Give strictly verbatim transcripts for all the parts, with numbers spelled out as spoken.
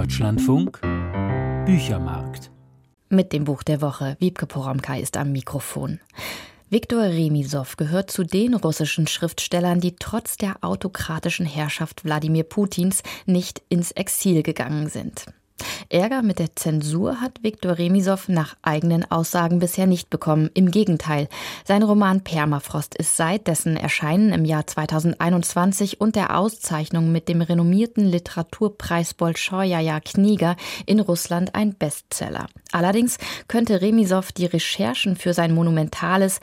Deutschlandfunk Büchermarkt. Mit dem Buch der Woche. Wiebke Poromka ist am Mikrofon. Viktor Remisow gehört zu den russischen Schriftstellern, die trotz der autokratischen Herrschaft Wladimir Putins nicht ins Exil gegangen sind. Ärger mit der Zensur hat Viktor Remisow nach eigenen Aussagen bisher nicht bekommen. Im Gegenteil, sein Roman Permafrost ist seit dessen Erscheinen im Jahr zweitausendeinundzwanzig und der Auszeichnung mit dem renommierten Literaturpreis Bolschojaja Kniga in Russland ein Bestseller. Allerdings könnte Remisow die Recherchen für sein monumentales,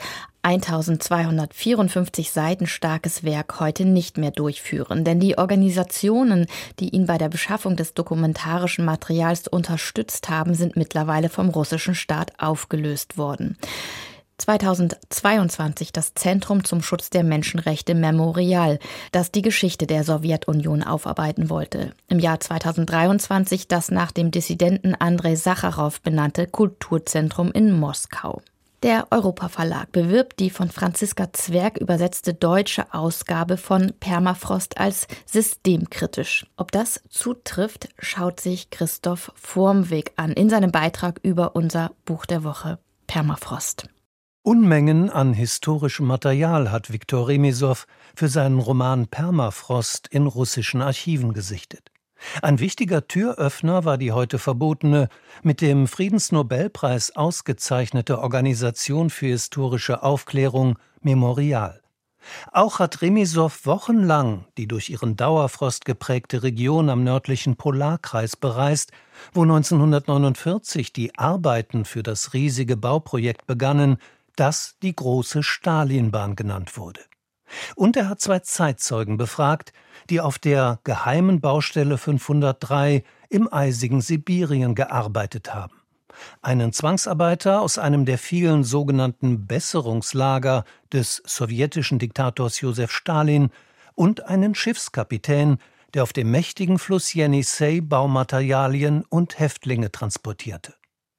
eintausendzweihundertvierundfünfzig Seiten starkes Werk heute nicht mehr durchführen, denn die Organisationen, die ihn bei der Beschaffung des dokumentarischen Materials unterstützt haben, sind mittlerweile vom russischen Staat aufgelöst worden. zweitausendzweiundzwanzig das Zentrum zum Schutz der Menschenrechte Memorial, das die Geschichte der Sowjetunion aufarbeiten wollte. Im Jahr zweitausenddreiundzwanzig das nach dem Dissidenten Andrei Sacharow benannte Kulturzentrum in Moskau. Der Europa-Verlag bewirbt die von Franziska Zwerg übersetzte deutsche Ausgabe von Permafrost als systemkritisch. Ob das zutrifft, schaut sich Christoph Vormweg an in seinem Beitrag über unser Buch der Woche Permafrost. Unmengen an historischem Material hat Viktor Remisow für seinen Roman Permafrost in russischen Archiven gesichtet. Ein wichtiger Türöffner war die heute verbotene, mit dem Friedensnobelpreis ausgezeichnete Organisation für historische Aufklärung Memorial. Auch hat Remisow wochenlang die durch ihren Dauerfrost geprägte Region am nördlichen Polarkreis bereist, wo neunzehnhundertneunundvierzig die Arbeiten für das riesige Bauprojekt begannen, das die große Stalinbahn genannt wurde. Und er hat zwei Zeitzeugen befragt, die auf der geheimen Baustelle fünfhundertdrei im eisigen Sibirien gearbeitet haben. Einen Zwangsarbeiter aus einem der vielen sogenannten Besserungslager des sowjetischen Diktators Josef Stalin und einen Schiffskapitän, der auf dem mächtigen Fluss Jenissei Baumaterialien und Häftlinge transportierte.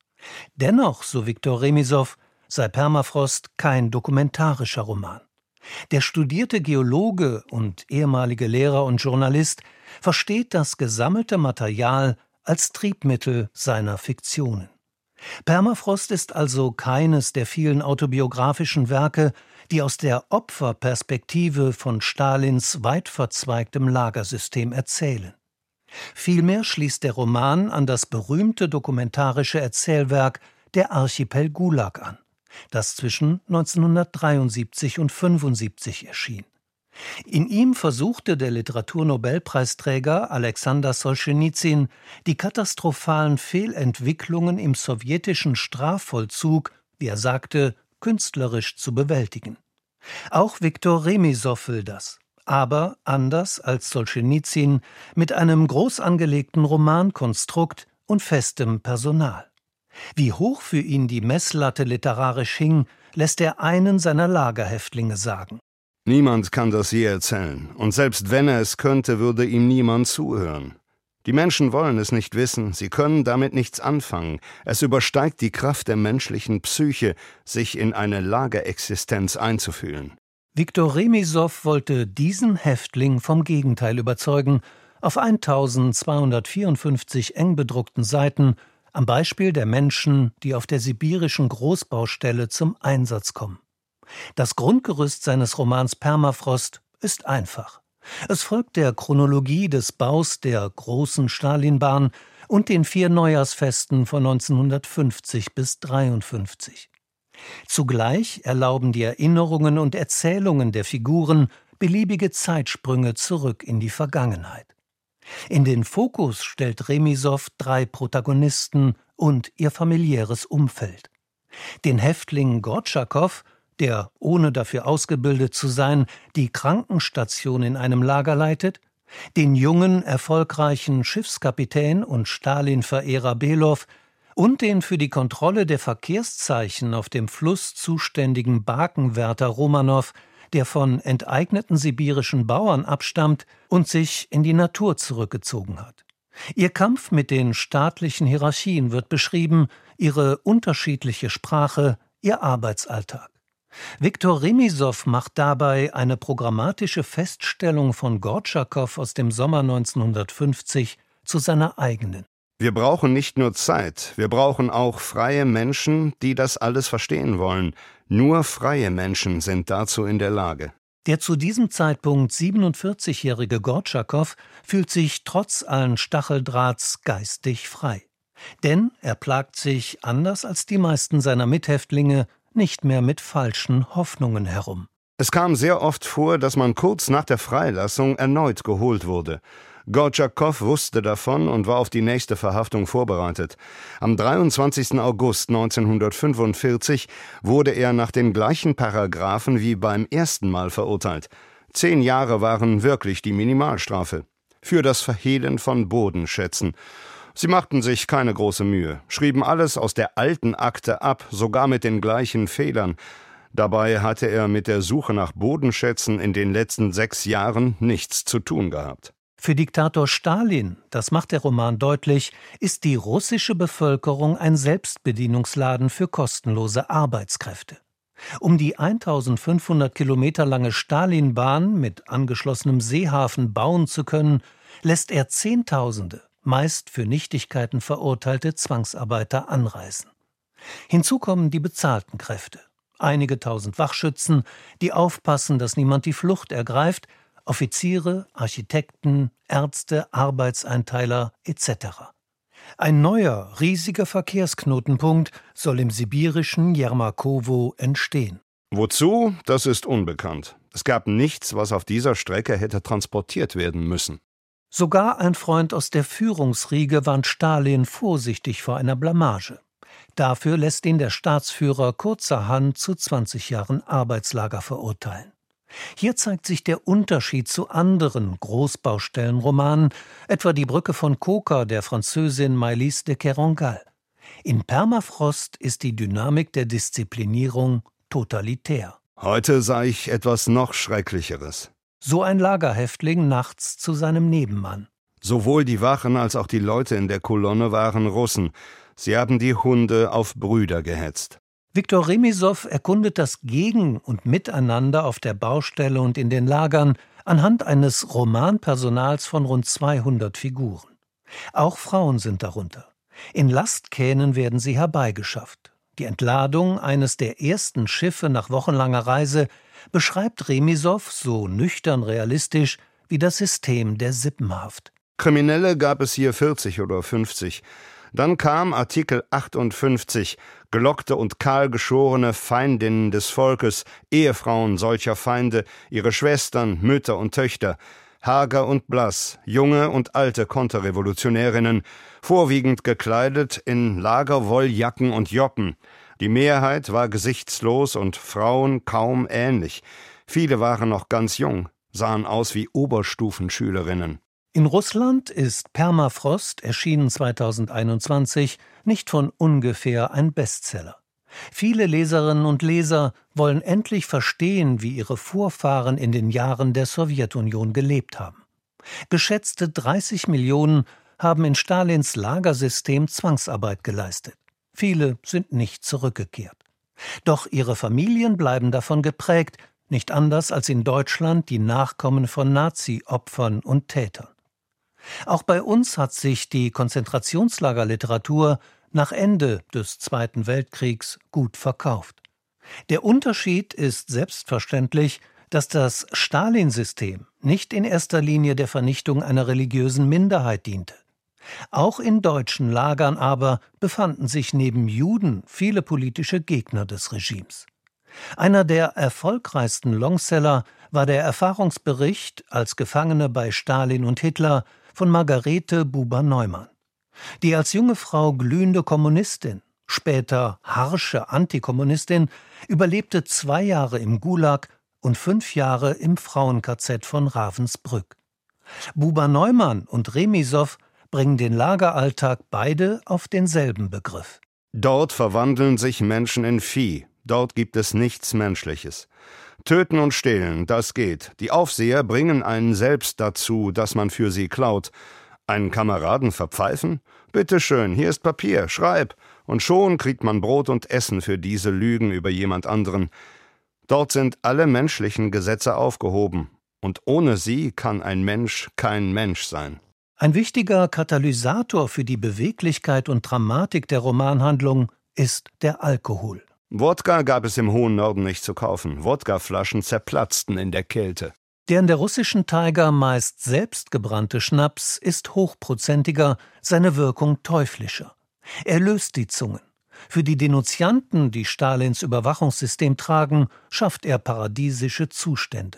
Dennoch, so Viktor Remisow, sei Permafrost kein dokumentarischer Roman. Der studierte Geologe und ehemalige Lehrer und Journalist versteht das gesammelte Material als Triebmittel seiner Fiktionen. Permafrost ist also keines der vielen autobiografischen Werke, die aus der Opferperspektive von Stalins weit verzweigtem Lagersystem erzählen. Vielmehr schließt der Roman an das berühmte dokumentarische Erzählwerk Der Archipel Gulag an, das zwischen neunzehnhundertdreiundsiebzig und fünfundsiebzig erschien. In ihm versuchte der Literaturnobelpreisträger Alexander Solschenizyn, die katastrophalen Fehlentwicklungen im sowjetischen Strafvollzug, wie er sagte, künstlerisch zu bewältigen. Auch Viktor Remisow will das, aber anders als Solschenizyn mit einem groß angelegten Romankonstrukt und festem Personal. Wie hoch für ihn die Messlatte literarisch hing, lässt er einen seiner Lagerhäftlinge sagen. Niemand kann das je erzählen, und selbst wenn er es könnte, würde ihm niemand zuhören. Die Menschen wollen es nicht wissen, sie können damit nichts anfangen. Es übersteigt die Kraft der menschlichen Psyche, sich in eine Lagerexistenz einzufühlen. Viktor Remisow wollte diesen Häftling vom Gegenteil überzeugen, auf eintausendzweihundertvierundfünfzig eng bedruckten Seiten, am Beispiel der Menschen, die auf der sibirischen Großbaustelle zum Einsatz kommen. Das Grundgerüst seines Romans Permafrost ist einfach. Es folgt der Chronologie des Baus der großen Stalinbahn und den vier Neujahrsfesten von neunzehnhundertfünfzig bis dreiundfünfzig. Zugleich erlauben die Erinnerungen und Erzählungen der Figuren beliebige Zeitsprünge zurück in die Vergangenheit. In den Fokus stellt Remisow drei Protagonisten und ihr familiäres Umfeld. Den Häftling Gortschakow, der, ohne dafür ausgebildet zu sein, die Krankenstation in einem Lager leitet, den jungen, erfolgreichen Schiffskapitän und Stalin-Verehrer Below und den für die Kontrolle der Verkehrszeichen auf dem Fluss zuständigen Barkenwärter Romanow, der von enteigneten sibirischen Bauern abstammt und sich in die Natur zurückgezogen hat. Ihr Kampf mit den staatlichen Hierarchien wird beschrieben, ihre unterschiedliche Sprache, ihr Arbeitsalltag. Viktor Remisow macht dabei eine programmatische Feststellung von Gortschakow aus dem Sommer neunzehnhundertfünfzig zu seiner eigenen. Wir brauchen nicht nur Zeit, wir brauchen auch freie Menschen, die das alles verstehen wollen. Nur freie Menschen sind dazu in der Lage. Der zu diesem Zeitpunkt siebenundvierzigjährige Gortschakow fühlt sich trotz allen Stacheldrahts geistig frei. Denn er plagt sich, anders als die meisten seiner Mithäftlinge, nicht mehr mit falschen Hoffnungen herum. Es kam sehr oft vor, dass man kurz nach der Freilassung erneut geholt wurde. Gortschakow wusste davon und war auf die nächste Verhaftung vorbereitet. Am dreiundzwanzigsten August neunzehnhundertfünfundvierzig wurde er nach den gleichen Paragraphen wie beim ersten Mal verurteilt. Zehn Jahre waren wirklich die Minimalstrafe. Für das Verhehlen von Bodenschätzen. Sie machten sich keine große Mühe, schrieben alles aus der alten Akte ab, sogar mit den gleichen Fehlern. Dabei hatte er mit der Suche nach Bodenschätzen in den letzten sechs Jahren nichts zu tun gehabt. Für Diktator Stalin, das macht der Roman deutlich, ist die russische Bevölkerung ein Selbstbedienungsladen für kostenlose Arbeitskräfte. Um die eintausendfünfhundert Kilometer lange Stalinbahn mit angeschlossenem Seehafen bauen zu können, lässt er Zehntausende, meist für Nichtigkeiten verurteilte Zwangsarbeiter anreisen. Hinzu kommen die bezahlten Kräfte. Einige tausend Wachschützen, die aufpassen, dass niemand die Flucht ergreift, Offiziere, Architekten, Ärzte, Arbeitseinteiler et cetera. Ein neuer, riesiger Verkehrsknotenpunkt soll im sibirischen Jermakowo entstehen. Wozu? Das ist unbekannt. Es gab nichts, was auf dieser Strecke hätte transportiert werden müssen. Sogar ein Freund aus der Führungsriege warnt Stalin vorsichtig vor einer Blamage. Dafür lässt ihn der Staatsführer kurzerhand zu zwanzig Jahren Arbeitslager verurteilen. Hier zeigt sich der Unterschied zu anderen Großbaustellenromanen, etwa Die Brücke von Koka der Französin Maëlys de Kerangal. In Permafrost ist die Dynamik der Disziplinierung totalitär. Heute sah ich etwas noch Schrecklicheres. So ein Lagerhäftling nachts zu seinem Nebenmann. Sowohl die Wachen als auch die Leute in der Kolonne waren Russen. Sie haben die Hunde auf Brüder gehetzt. Viktor Remisow erkundet das Gegen- und Miteinander auf der Baustelle und in den Lagern anhand eines Romanpersonals von rund zweihundert Figuren. Auch Frauen sind darunter. In Lastkähnen werden sie herbeigeschafft. Die Entladung eines der ersten Schiffe nach wochenlanger Reise beschreibt Remisow so nüchtern realistisch wie das System der Sippenhaft. Kriminelle gab es hier vierzig oder fünfzig. Dann kam Artikel achtundfünfzig, gelockte und kahlgeschorene Feindinnen des Volkes, Ehefrauen solcher Feinde, ihre Schwestern, Mütter und Töchter, hager und blass, junge und alte Konterrevolutionärinnen, vorwiegend gekleidet in Lagerwolljacken und Joppen. Die Mehrheit war gesichtslos und Frauen kaum ähnlich. Viele waren noch ganz jung, sahen aus wie Oberstufenschülerinnen. In Russland ist Permafrost, erschienen zweitausendeinundzwanzig, nicht von ungefähr ein Bestseller. Viele Leserinnen und Leser wollen endlich verstehen, wie ihre Vorfahren in den Jahren der Sowjetunion gelebt haben. Geschätzte dreißig Millionen haben in Stalins Lagersystem Zwangsarbeit geleistet. Viele sind nicht zurückgekehrt. Doch ihre Familien bleiben davon geprägt, nicht anders als in Deutschland die Nachkommen von Nazi-Opfern und Tätern. Auch bei uns hat sich die Konzentrationslagerliteratur nach Ende des Zweiten Weltkriegs gut verkauft. Der Unterschied ist selbstverständlich, dass das Stalin-System nicht in erster Linie der Vernichtung einer religiösen Minderheit diente. Auch in deutschen Lagern aber befanden sich neben Juden viele politische Gegner des Regimes. Einer der erfolgreichsten Longseller war der Erfahrungsbericht als Gefangene bei Stalin und Hitler von Margarete Buber-Neumann. Die als junge Frau glühende Kommunistin, später harsche Antikommunistin, überlebte zwei Jahre im Gulag und fünf Jahre im Frauen-K Z von Ravensbrück. Buber-Neumann und Remisow bringen den Lageralltag beide auf denselben Begriff. Dort verwandeln sich Menschen in Vieh. Dort gibt es nichts Menschliches. Töten und stehlen, das geht. Die Aufseher bringen einen selbst dazu, dass man für sie klaut. Einen Kameraden verpfeifen? Bitte schön, hier ist Papier, schreib. Und schon kriegt man Brot und Essen für diese Lügen über jemand anderen. Dort sind alle menschlichen Gesetze aufgehoben. Und ohne sie kann ein Mensch kein Mensch sein. Ein wichtiger Katalysator für die Beweglichkeit und Dramatik der Romanhandlung ist der Alkohol. Wodka gab es im hohen Norden nicht zu kaufen. Wodkaflaschen zerplatzten in der Kälte. Der in der russischen Taiga meist selbstgebrannte Schnaps ist hochprozentiger, seine Wirkung teuflischer. Er löst die Zungen. Für die Denunzianten, die Stalins Überwachungssystem tragen, schafft er paradiesische Zustände.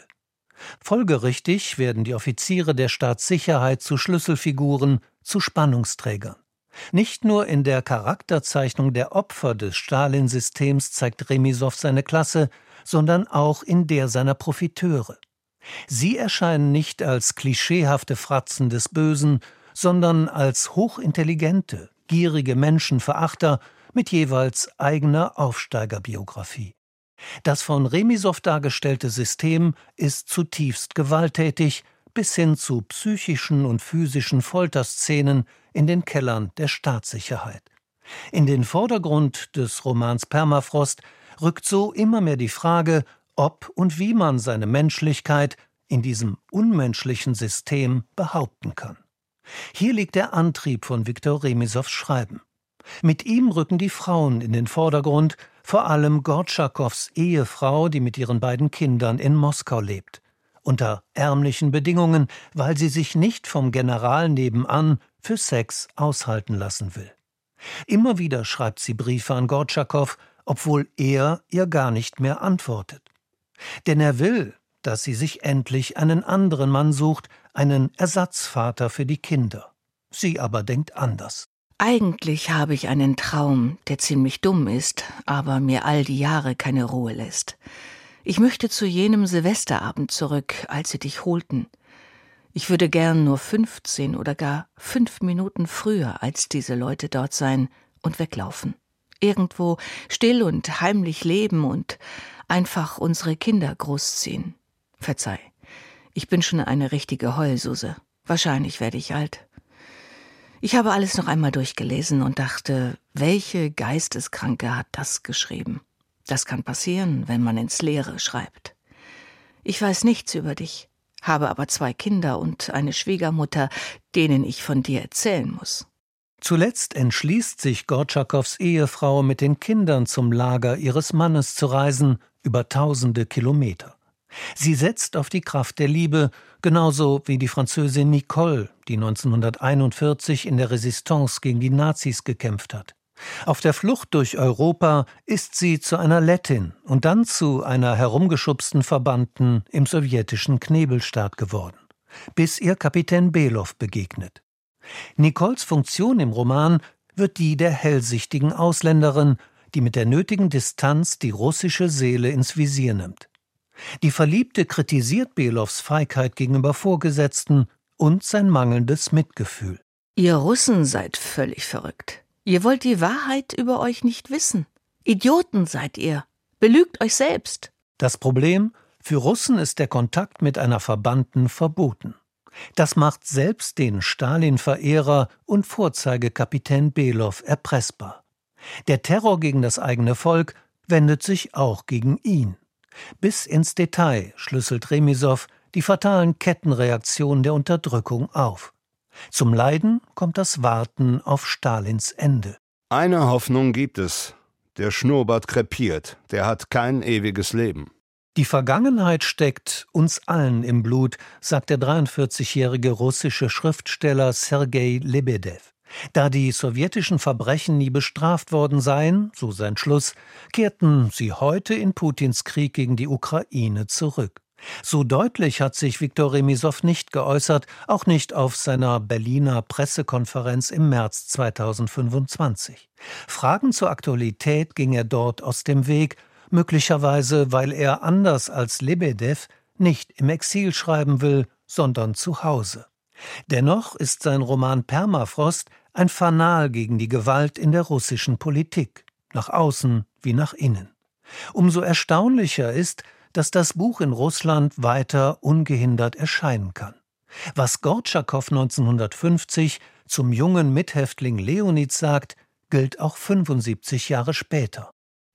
Folgerichtig werden die Offiziere der Staatssicherheit zu Schlüsselfiguren, zu Spannungsträgern. Nicht nur in der Charakterzeichnung der Opfer des Stalin-Systems zeigt Remisow seine Klasse, sondern auch in der seiner Profiteure. Sie erscheinen nicht als klischeehafte Fratzen des Bösen, sondern als hochintelligente, gierige Menschenverachter mit jeweils eigener Aufsteigerbiografie. Das von Remisow dargestellte System ist zutiefst gewalttätig, bis hin zu psychischen und physischen Folterszenen in den Kellern der Staatssicherheit. In den Vordergrund des Romans Permafrost rückt so immer mehr die Frage, ob und wie man seine Menschlichkeit in diesem unmenschlichen System behaupten kann. Hier liegt der Antrieb von Viktor Remisows Schreiben. Mit ihm rücken die Frauen in den Vordergrund, vor allem Gortschakows Ehefrau, die mit ihren beiden Kindern in Moskau lebt. Unter ärmlichen Bedingungen, weil sie sich nicht vom General nebenan für Sex aushalten lassen will. Immer wieder schreibt sie Briefe an Gortschakow, obwohl er ihr gar nicht mehr antwortet. Denn er will, dass sie sich endlich einen anderen Mann sucht, einen Ersatzvater für die Kinder. Sie aber denkt anders. Eigentlich habe ich einen Traum, der ziemlich dumm ist, aber mir all die Jahre keine Ruhe lässt. Ich möchte zu jenem Silvesterabend zurück, als sie dich holten. Ich würde gern nur fünfzehn oder gar fünf Minuten früher als diese Leute dort sein und weglaufen. Irgendwo still und heimlich leben und einfach unsere Kinder großziehen. Verzeih, ich bin schon eine richtige Heulsuse. Wahrscheinlich werde ich alt. Ich habe alles noch einmal durchgelesen und dachte, welche Geisteskranke hat das geschrieben? Das kann passieren, wenn man ins Leere schreibt. Ich weiß nichts über dich, habe aber zwei Kinder und eine Schwiegermutter, denen ich von dir erzählen muss. Zuletzt entschließt sich Gortschakows Ehefrau, mit den Kindern zum Lager ihres Mannes zu reisen, über tausende Kilometer. Sie setzt auf die Kraft der Liebe, genauso wie die Französin Nicole, die neunzehnhunderteinundvierzig in der Resistance gegen die Nazis gekämpft hat. Auf der Flucht durch Europa ist sie zu einer Lettin und dann zu einer herumgeschubsten Verbannten im sowjetischen Knebelstaat geworden, bis ihr Kapitän Below begegnet. Nicoles Funktion im Roman wird die der hellsichtigen Ausländerin, die mit der nötigen Distanz die russische Seele ins Visier nimmt. Die Verliebte kritisiert Belows Feigheit gegenüber Vorgesetzten und sein mangelndes Mitgefühl. Ihr Russen seid völlig verrückt. Ihr wollt die Wahrheit über euch nicht wissen. Idioten seid ihr. Belügt euch selbst. Das Problem: Für Russen ist der Kontakt mit einer Verbannten verboten. Das macht selbst den Stalin-Verehrer und Vorzeigekapitän Below erpressbar. Der Terror gegen das eigene Volk wendet sich auch gegen ihn. Bis ins Detail schlüsselt Remisow die fatalen Kettenreaktionen der Unterdrückung auf. Zum Leiden kommt das Warten auf Stalins Ende. Eine Hoffnung gibt es. Der Schnurrbart krepiert, der hat kein ewiges Leben. Die Vergangenheit steckt uns allen im Blut, sagt der dreiundvierzigjährige russische Schriftsteller Sergei Lebedew. Da die sowjetischen Verbrechen nie bestraft worden seien, so sein Schluss, kehrten sie heute in Putins Krieg gegen die Ukraine zurück. So deutlich hat sich Viktor Remisow nicht geäußert, auch nicht auf seiner Berliner Pressekonferenz im März zweitausendfünfundzwanzig. Fragen zur Aktualität ging er dort aus dem Weg, möglicherweise weil er anders als Lebedew nicht im Exil schreiben will, sondern zu Hause. Dennoch ist sein Roman Permafrost ein Fanal gegen die Gewalt in der russischen Politik, nach außen wie nach innen. Umso erstaunlicher ist, dass das Buch in Russland weiter ungehindert erscheinen kann. Was Gortschakow neunzehnhundertfünfzig zum jungen Mithäftling Leonid sagt, gilt auch fünfundsiebzig Jahre später.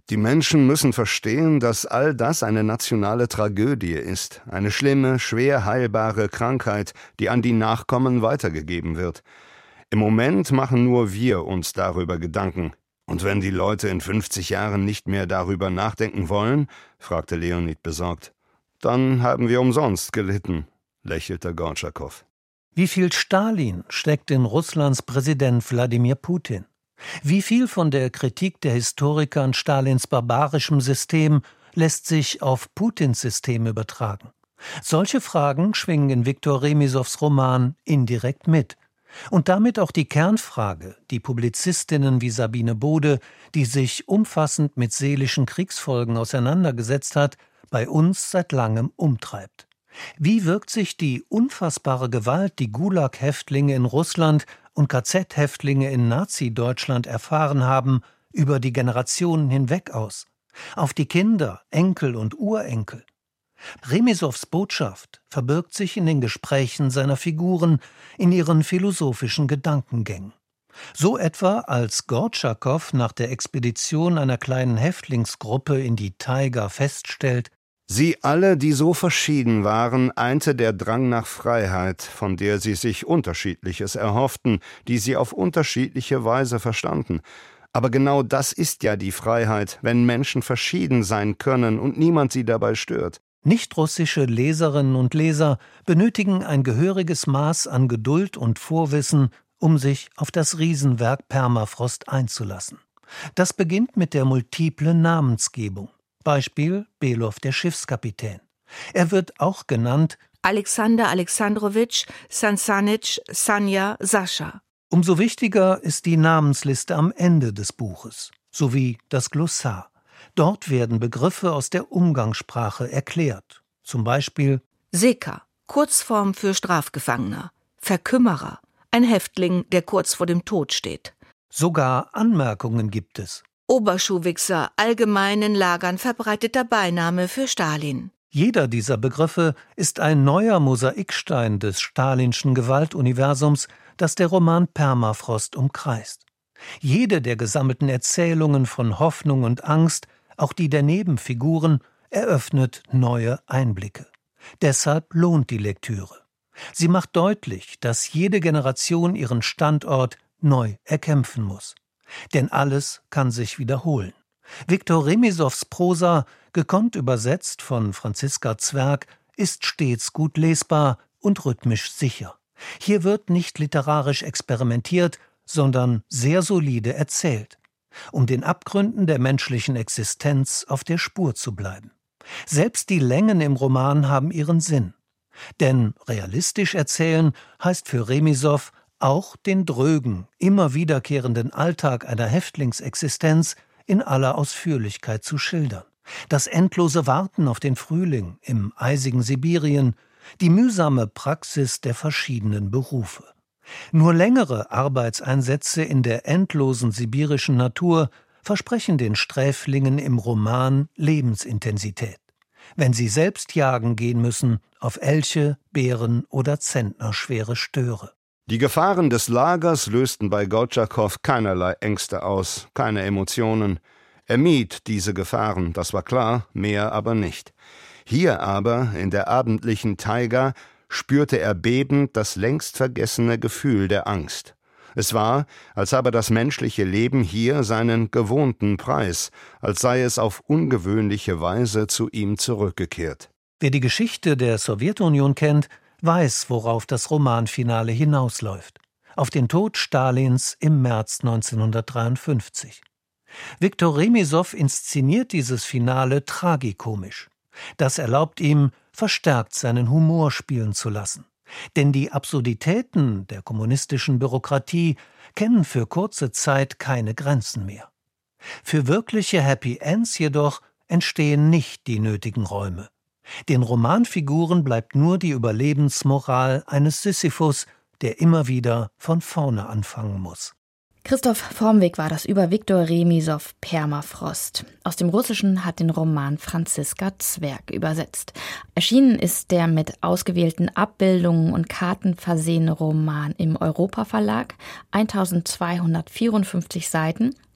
Die Menschen müssen verstehen, dass all das eine nationale Tragödie ist, eine schlimme, schwer heilbare Krankheit, die an die Nachkommen weitergegeben wird. Im Moment machen nur wir uns darüber Gedanken. Und wenn die Leute in fünfzig Jahren nicht mehr darüber nachdenken wollen, fragte Leonid besorgt, dann haben wir umsonst gelitten, lächelte Gortschakow. Wie viel Stalin steckt in Russlands Präsident Wladimir Putin? Wie viel von der Kritik der Historiker an Stalins barbarischem System lässt sich auf Putins System übertragen? Solche Fragen schwingen in Viktor Remisows Roman indirekt mit. Und damit auch die Kernfrage, die Publizistinnen wie Sabine Bode, die sich umfassend mit seelischen Kriegsfolgen auseinandergesetzt hat, bei uns seit langem umtreibt. Wie wirkt sich die unfassbare Gewalt, die Gulag-Häftlinge in Russland und K Z-Häftlinge in Nazi-Deutschland erfahren haben, über die Generationen hinweg aus? Auf die Kinder, Enkel und Urenkel? Remisows Botschaft verbirgt sich in den Gesprächen seiner Figuren, in ihren philosophischen Gedankengängen. So etwa, als Gortschakow nach der Expedition einer kleinen Häftlingsgruppe in die Taiga feststellt: Sie alle, die so verschieden waren, einte der Drang nach Freiheit, von der sie sich Unterschiedliches erhofften, die sie auf unterschiedliche Weise verstanden. Aber genau das ist ja die Freiheit, wenn Menschen verschieden sein können und niemand sie dabei stört. Nichtrussische Leserinnen und Leser benötigen ein gehöriges Maß an Geduld und Vorwissen, um sich auf das Riesenwerk Permafrost einzulassen. Das beginnt mit der multiplen Namensgebung. Beispiel Below, der Schiffskapitän. Er wird auch genannt Alexander Alexandrowitsch, Sansanitsch, Sanja, Sascha. Umso wichtiger ist die Namensliste am Ende des Buches, sowie das Glossar. Dort werden Begriffe aus der Umgangssprache erklärt. Zum Beispiel Seka, Kurzform für Strafgefangener. Verkümmerer, ein Häftling, der kurz vor dem Tod steht. Sogar Anmerkungen gibt es. Oberschuhwichser, allgemeinen Lagern verbreiteter Beiname für Stalin. Jeder dieser Begriffe ist ein neuer Mosaikstein des stalinschen Gewaltuniversums, das der Roman Permafrost umkreist. Jede der gesammelten Erzählungen von Hoffnung und Angst, auch die der Nebenfiguren, eröffnet neue Einblicke. Deshalb lohnt die Lektüre. Sie macht deutlich, dass jede Generation ihren Standort neu erkämpfen muss. Denn alles kann sich wiederholen. Viktor Remisows Prosa, gekonnt übersetzt von Franziska Zwerg, ist stets gut lesbar und rhythmisch sicher. Hier wird nicht literarisch experimentiert, sondern sehr solide erzählt, um den Abgründen der menschlichen Existenz auf der Spur zu bleiben. Selbst die Längen im Roman haben ihren Sinn. Denn realistisch erzählen heißt für Remisow auch den drögen, immer wiederkehrenden Alltag einer Häftlingsexistenz in aller Ausführlichkeit zu schildern. Das endlose Warten auf den Frühling im eisigen Sibirien, die mühsame Praxis der verschiedenen Berufe. Nur längere Arbeitseinsätze in der endlosen sibirischen Natur versprechen den Sträflingen im Roman Lebensintensität. Wenn sie selbst jagen gehen müssen auf Elche, Bären oder zentnerschwere Störe. Die Gefahren des Lagers lösten bei Gortschakow keinerlei Ängste aus, keine Emotionen. Er mied diese Gefahren, das war klar, mehr aber nicht. Hier aber, in der abendlichen Taiga, spürte er bebend das längst vergessene Gefühl der Angst. Es war, als habe das menschliche Leben hier seinen gewohnten Preis, als sei es auf ungewöhnliche Weise zu ihm zurückgekehrt. Wer die Geschichte der Sowjetunion kennt, weiß, worauf das Romanfinale hinausläuft. Auf den Tod Stalins im März neunzehnhundertdreiundfünfzig. Viktor Remisow inszeniert dieses Finale tragikomisch. Das erlaubt ihm, verstärkt seinen Humor spielen zu lassen. Denn die Absurditäten der kommunistischen Bürokratie kennen für kurze Zeit keine Grenzen mehr. Für wirkliche Happy Ends jedoch entstehen nicht die nötigen Räume. Den Romanfiguren bleibt nur die Überlebensmoral eines Sisyphus, der immer wieder von vorne anfangen muss. Christoph Vormweg war das über Viktor Remisow Permafrost. Aus dem Russischen hat den Roman Franziska Zwerg übersetzt. Erschienen ist der mit ausgewählten Abbildungen und Karten versehene Roman im Europa Verlag, eintausendzweihundertvierundfünfzig Seiten,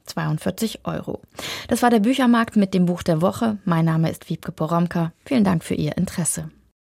zweiundvierzig Euro. Das war der Büchermarkt mit dem Buch der Woche. Mein Name ist Wiebke Poromka. Vielen Dank für Ihr Interesse.